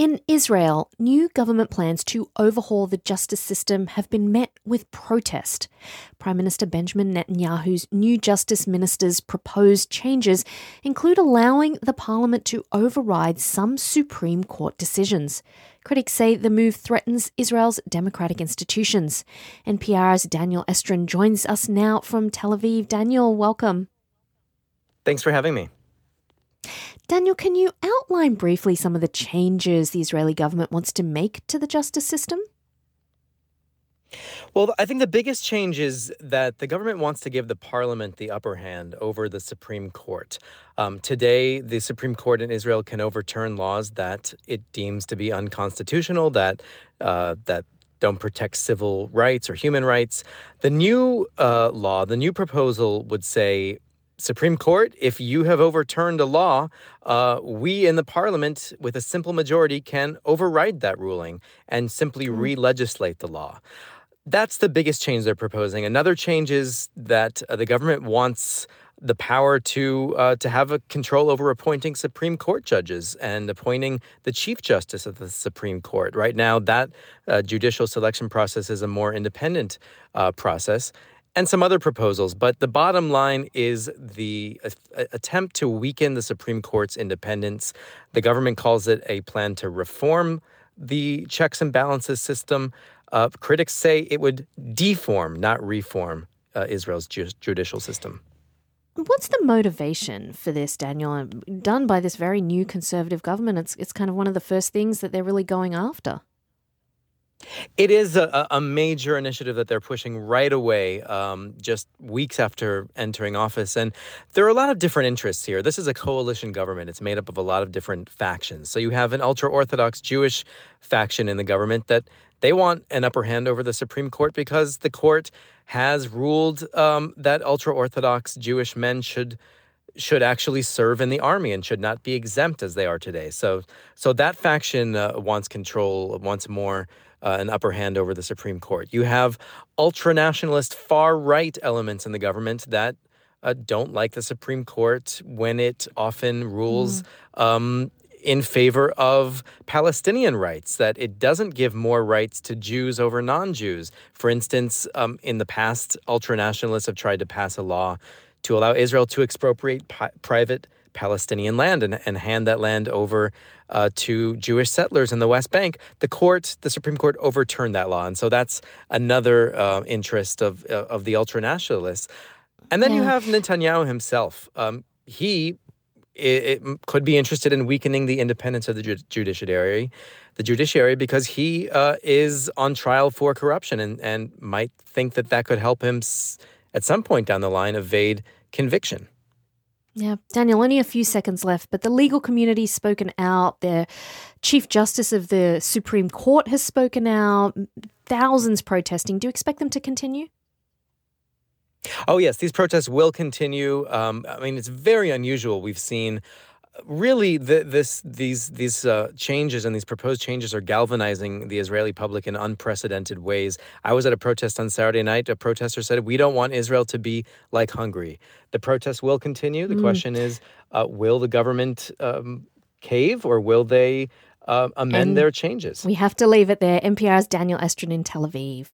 In Israel, new government plans to overhaul the justice system have been met with protest. Prime Minister Benjamin Netanyahu's new justice minister's proposed changes include allowing the parliament to override some Supreme Court decisions. Critics say the move threatens Israel's democratic institutions. NPR's Daniel Estrin joins us now from Tel Aviv. Daniel, welcome. Thanks for having me. Daniel, can you outline briefly some of the changes the Israeli government wants to make to the justice system? Well, I think the biggest change is that the government wants to give the parliament the upper hand over the Supreme Court. Today, the Supreme Court in Israel can overturn laws that it deems to be unconstitutional, that don't protect civil rights or human rights. The new the new proposal would say, Supreme Court, if you have overturned a law, we in the parliament with a simple majority can override that ruling and simply re-legislate the law. That's the biggest change they're proposing. Another change is that the government wants the power to have a control over appointing Supreme Court judges and appointing the Chief Justice of the Supreme Court. Right now, that judicial selection process is a more independent process. And some other proposals. But the bottom line is the attempt to weaken the Supreme Court's independence. The government calls it a plan to reform the checks and balances system. Critics say it would deform, not reform, Israel's judicial system. What's the motivation for this, Daniel? Done by this very new conservative government, it's kind of one of the first things that they're really going after. It is a major initiative that they're pushing right away, just weeks after entering office. And there are a lot of different interests here. This is a coalition government. It's made up of a lot of different factions. So you have an ultra-Orthodox Jewish faction in the government that they want an upper hand over the Supreme Court because the court has ruled that ultra-Orthodox Jewish men should actually serve in the army and should not be exempt as they are today. So that faction wants control, wants more an upper hand over the Supreme Court. You have ultra-nationalist far-right elements in the government that don't like the Supreme Court when it often rules in favor of Palestinian rights, that it doesn't give more rights to Jews over non-Jews. For instance, in the past, ultra-nationalists have tried to pass a law to allow Israel to expropriate private Palestinian land and hand that land over to Jewish settlers in the West Bank. The Supreme Court overturned that law. And so that's another interest of the ultra-nationalists. And then you have Netanyahu himself. He could be interested in weakening the independence of the judiciary because he is on trial for corruption and might think that could help him at some point down the line evade conviction. Yeah, Daniel, only a few seconds left, but the legal community's spoken out. The Chief Justice of the Supreme Court has spoken out. Thousands protesting. Do you expect them to continue? Oh, yes, these protests will continue. It's very unusual. We've seen really these changes and these proposed changes are galvanizing the Israeli public in unprecedented ways. I was at a protest on Saturday night. A protester said, "We don't want Israel to be like Hungary." The protests will continue. The question is, will the government cave or will they amend their changes? We have to leave it there. NPR's Daniel Estrin in Tel Aviv.